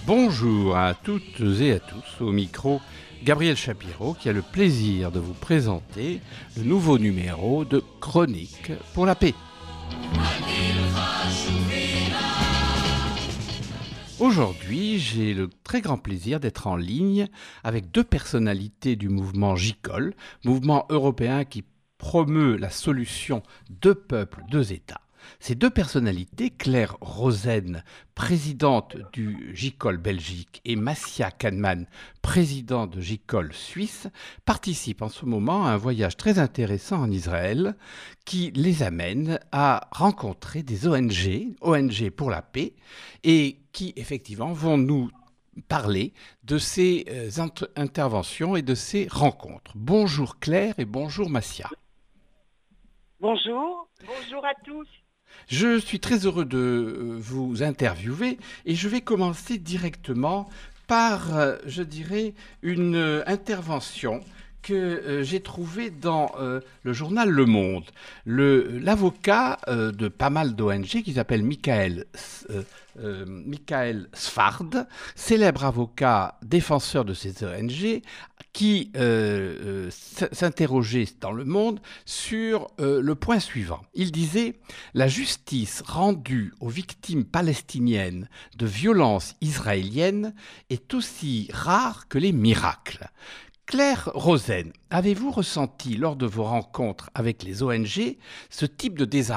Bonjour à toutes et à tous, au micro Gabriel Chapiro qui a le plaisir de vous présenter le nouveau numéro de Chronique pour la paix. Aujourd'hui, j'ai le très grand plaisir d'être en ligne avec deux personnalités du mouvement JICOL, mouvement européen qui promeut la solution deux peuples, deux États. Ces deux personnalités, Claire Rosen, présidente du JICOL Belgique, et Massia Kahneman, président de JICOL Suisse, participent en ce moment à un voyage très intéressant en Israël qui les amène à rencontrer des ONG pour la paix, et qui effectivement vont nous parler de ces interventions et de ces rencontres. Bonjour Claire et bonjour Massia. Bonjour à tous. Je suis très heureux de vous interviewer et je vais commencer directement par, je dirais, une intervention que j'ai trouvée dans le journal Le Monde. L'avocat de pas mal d'ONG qui s'appelle Michael Sfard, célèbre avocat défenseur de ces ONG, qui s'interrogeait dans Le Monde sur le point suivant. Il disait « La justice rendue aux victimes palestiniennes de violences israéliennes est aussi rare que les miracles ». Claire Rosen, avez-vous ressenti lors de vos rencontres avec les ONG ce type de désarroi ?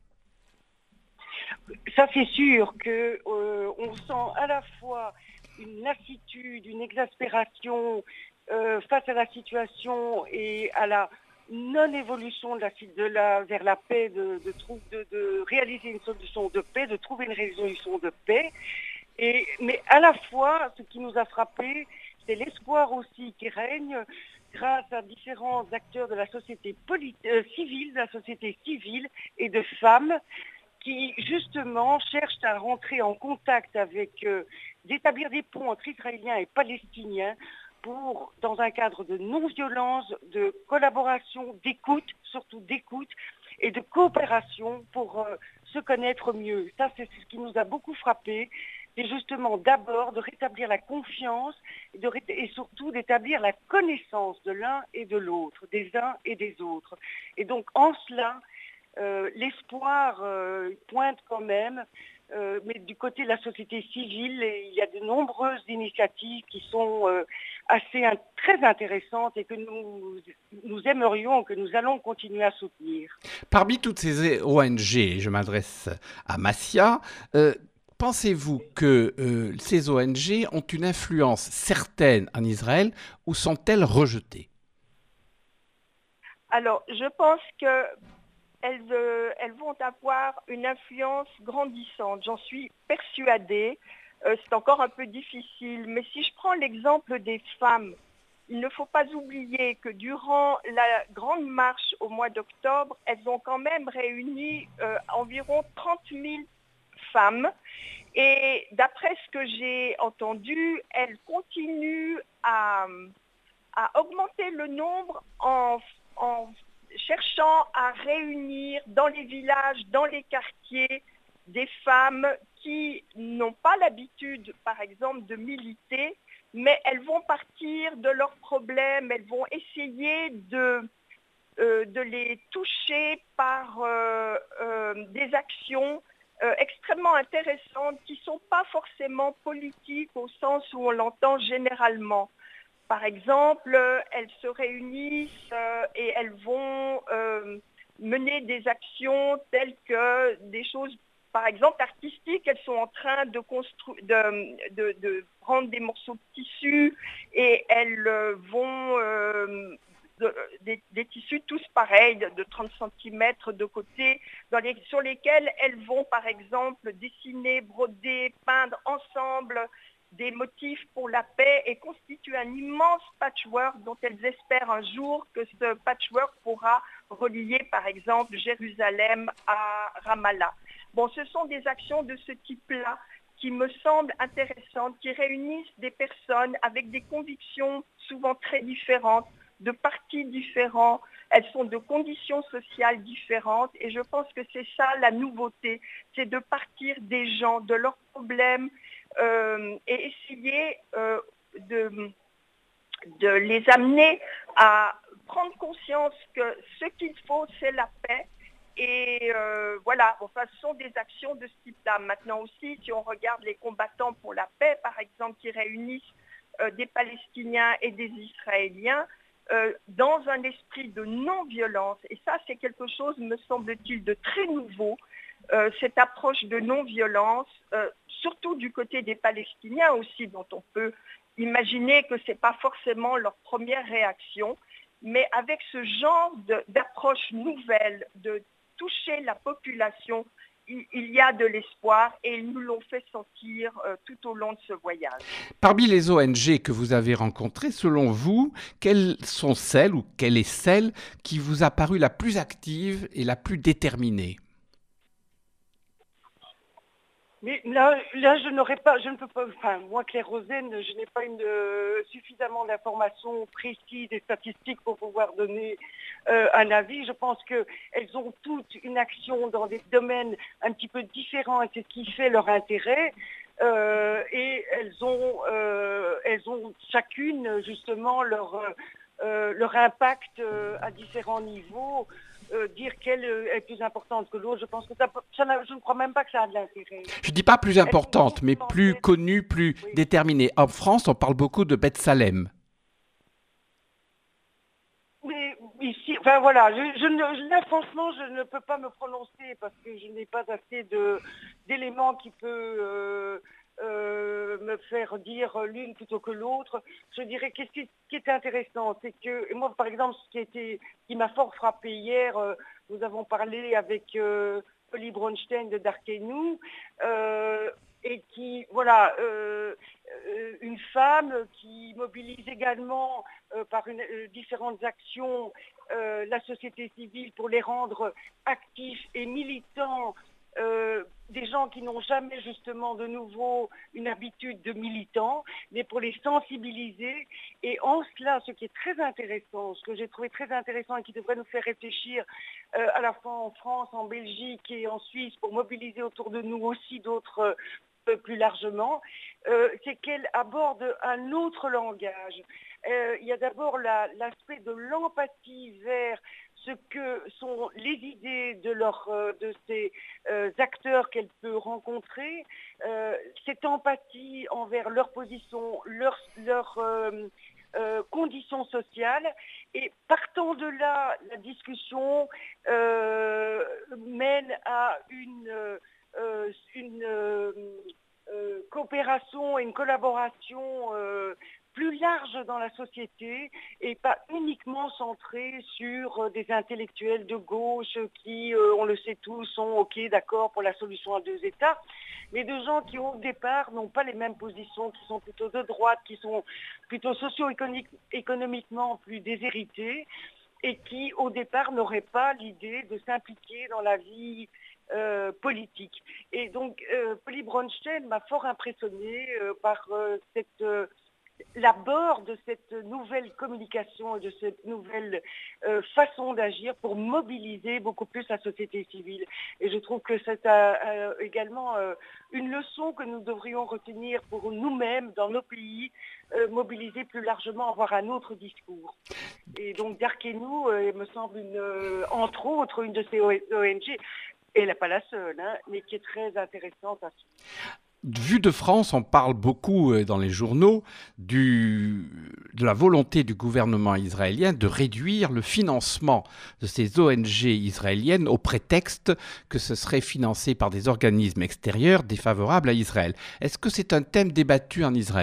Ça c'est sûr que on sent à la fois une lassitude, une exaspération face à la situation et à la non-évolution vers la paix, de réaliser une solution de paix, de trouver une résolution de paix. Mais à la fois, ce qui nous a frappé, c'est l'espoir aussi qui règne grâce à différents acteurs de la société civile et de femmes qui justement cherchent à rentrer en contact d'établir des ponts entre Israéliens et Palestiniens pour, dans un cadre de non-violence, de collaboration, d'écoute, surtout d'écoute, et de coopération pour se connaître mieux. Ça, c'est ce qui nous a beaucoup frappé. C'est justement d'abord de rétablir la confiance et surtout d'établir la connaissance de l'un et de l'autre, des uns et des autres. Et donc, en cela, l'espoir pointe quand même, mais du côté de la société civile, il y a de nombreuses initiatives qui sont très intéressantes et que nous aimerions, que nous allons continuer à soutenir. Parmi toutes ces ONG, je m'adresse à Massia, pensez-vous que ces ONG ont une influence certaine en Israël ou sont-elles rejetées ? Alors, je pense qu'elles vont avoir une influence grandissante. J'en suis persuadée. C'est encore un peu difficile. Mais si je prends l'exemple des femmes, il ne faut pas oublier que durant la grande marche au mois d'octobre, elles ont quand même réuni environ 30 000 femmes. Et d'après ce que j'ai entendu, elles continuent à augmenter le nombre en cherchant à réunir dans les villages, dans les quartiers, des femmes qui n'ont pas l'habitude, par exemple, de militer, mais elles vont partir de leurs problèmes, elles vont essayer de les toucher par des actions extrêmement intéressantes qui ne sont pas forcément politiques au sens où on l'entend généralement. Par exemple, elles se réunissent et elles vont mener des actions telles que des choses, par exemple, artistiques. Elles sont en train de prendre des morceaux de tissu et elles vont des tissus tous pareils, de 30 cm de côté, sur lesquels elles vont, par exemple, dessiner, broder, peindre ensemble des motifs pour la paix et constituent un immense patchwork dont elles espèrent un jour que ce patchwork pourra relier, par exemple, Jérusalem à Ramallah. Bon, ce sont des actions de ce type-là qui me semblent intéressantes, qui réunissent des personnes avec des convictions souvent très différentes, de partis différents, elles sont de conditions sociales différentes et je pense que c'est ça la nouveauté, c'est de partir des gens, de leurs problèmes, et essayer de les amener à prendre conscience que ce qu'il faut, c'est la paix. Et voilà, enfin, ce sont des actions de ce type-là. Maintenant aussi, si on regarde les combattants pour la paix, par exemple, qui réunissent des Palestiniens et des Israéliens dans un esprit de non-violence, et ça, c'est quelque chose, me semble-t-il, de très nouveau, cette approche de non-violence, surtout du côté des Palestiniens aussi, dont on peut imaginer que ce n'est pas forcément leur première réaction, mais avec ce genre d'approche nouvelle, de toucher la population, il y a de l'espoir et ils nous l'ont fait sentir tout au long de ce voyage. Parmi les ONG que vous avez rencontrées, selon vous, quelles sont celles ou quelle est celle qui vous a paru la plus active et la plus déterminée? Mais là, je ne peux pas, enfin, moi, Claire Rosen, je n'ai pas suffisamment d'informations précises et statistiques pour pouvoir donner un avis. Je pense qu'elles ont toutes une action dans des domaines un petit peu différents et c'est ce qui fait leur intérêt. Et elles ont chacune, justement, leur impact à différents niveaux. Dire qu'elle est plus importante que l'autre, je pense que je ne crois même pas que ça a de l'intérêt. Je ne dis pas plus importante, mais plus connue, plus oui. déterminée. En France, on parle beaucoup de Beth Salem. Mais ici, enfin voilà, là franchement, je ne peux pas me prononcer parce que je n'ai pas assez d'éléments qui peut me faire dire l'une plutôt que l'autre. Je dirais qu'est-ce qui est intéressant, c'est que moi par exemple, qui m'a fort frappé hier, nous avons parlé avec Polly Bronstein de Darkenou, et qui, voilà, une femme qui mobilise également par différentes actions la société civile pour les rendre actifs et militants, des gens qui n'ont jamais justement de nouveau une habitude de militants, mais pour les sensibiliser. Et en cela, ce qui est très intéressant, ce que j'ai trouvé très intéressant et qui devrait nous faire réfléchir à la fois en France, en Belgique et en Suisse pour mobiliser autour de nous aussi d'autres plus largement, c'est qu'elle aborde un autre langage. Il y a d'abord l'aspect de l'empathie vers ce que sont les idées de ces acteurs qu'elle peut rencontrer, cette empathie envers leur position, leur conditions sociales, et partant de là, la discussion mène à une coopération et une collaboration plus large dans la société et pas uniquement centrée sur des intellectuels de gauche qui, on le sait tous, sont OK, d'accord pour la solution à deux États, mais de gens qui au départ n'ont pas les mêmes positions, qui sont plutôt de droite, qui sont plutôt socio-économiquement plus déshérités et qui au départ n'auraient pas l'idée de s'impliquer dans la vie politique. Et donc, Polly Bronstein m'a fort impressionnée par l'abord de cette nouvelle communication et de cette nouvelle façon d'agir pour mobiliser beaucoup plus la société civile. Et je trouve que c'est également une leçon que nous devrions retenir pour nous-mêmes, dans nos pays, mobiliser plus largement, avoir un autre discours. Et donc Darkenou me semble entre autres une de ces ONG. Et elle n'est pas la seule, hein, mais qui est très intéressante à suivre. Vu de France, on parle beaucoup dans les journaux de la volonté du gouvernement israélien de réduire le financement de ces ONG israéliennes au prétexte que ce serait financé par des organismes extérieurs défavorables à Israël. Est-ce que c'est un thème débattu en Israël ?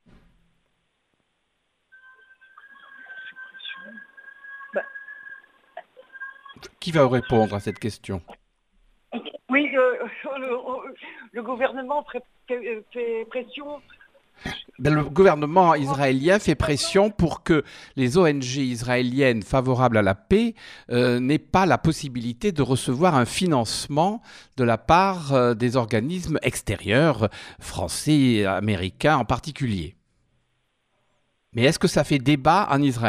Qui va répondre à cette question ? Oui, le gouvernement fait pression. Le gouvernement israélien fait pression pour que les ONG israéliennes favorables à la paix n'aient pas la possibilité de recevoir un financement de la part des organismes extérieurs, français et américains en particulier. Mais est-ce que ça fait débat en Israël ?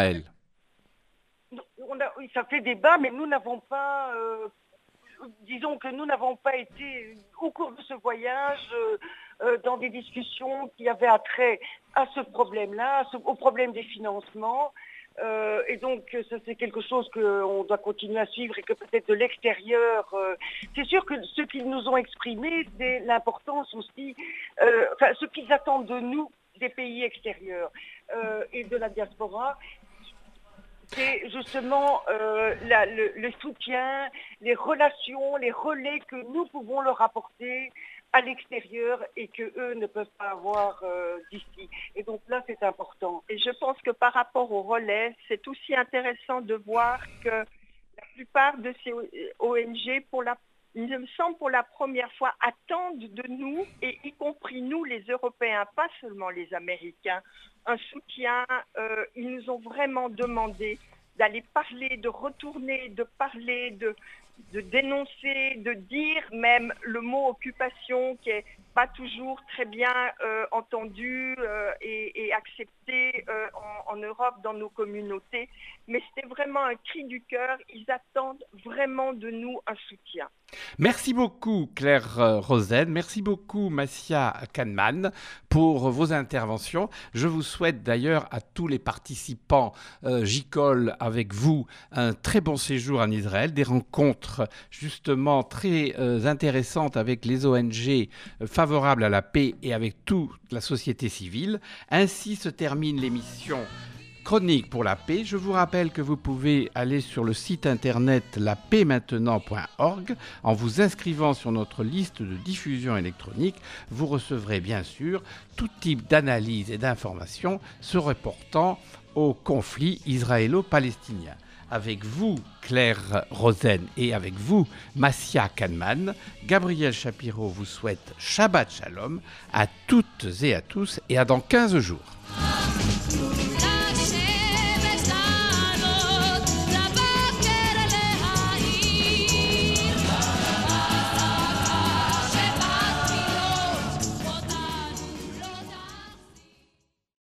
Ça fait débat, mais nous n'avons pas... disons que nous n'avons pas été, au cours de ce voyage, dans des discussions qui avaient attrait à ce problème-là, au problème des financements. Et donc, ça c'est quelque chose qu'on doit continuer à suivre et que peut-être de l'extérieur, c'est sûr que ce qu'ils nous ont exprimé, c'est l'importance aussi, ce qu'ils attendent de nous, des pays extérieurs et de la diaspora, c'est justement le soutien, les relations, les relais que nous pouvons leur apporter à l'extérieur et qu'eux ne peuvent pas avoir d'ici. Et donc là, c'est important. Et je pense que par rapport au relais, c'est aussi intéressant de voir que la plupart de ces ONG, il me semble pour la première fois, attendent de nous, et y compris nous les Européens, pas seulement les Américains, un soutien. Ils nous ont vraiment demandé d'aller parler, de retourner, de parler, de dénoncer, de dire même le mot occupation qui n'est pas toujours très bien entendu et accepté en Europe dans nos communautés. Mais c'était vraiment un cri du cœur. Ils attendent vraiment de nous un soutien. Merci beaucoup Claire Rosen, merci beaucoup Massia Kahneman pour vos interventions. Je vous souhaite d'ailleurs à tous les participants JICOL avec vous un très bon séjour en Israël, des rencontres justement très intéressantes avec les ONG favorables à la paix et avec toute la société civile. Ainsi se termine l'émission Chronique pour la paix. Je vous rappelle que vous pouvez aller sur le site internet lapaixmaintenant.org. En vous inscrivant sur notre liste de diffusion électronique, vous recevrez bien sûr tout type d'analyse et d'informations se reportant au conflit israélo-palestinien. Avec vous, Claire Rosen, et avec vous, Massia Kahneman, Gabriel Shapiro vous souhaite Shabbat Shalom à toutes et à tous et à dans 15 jours.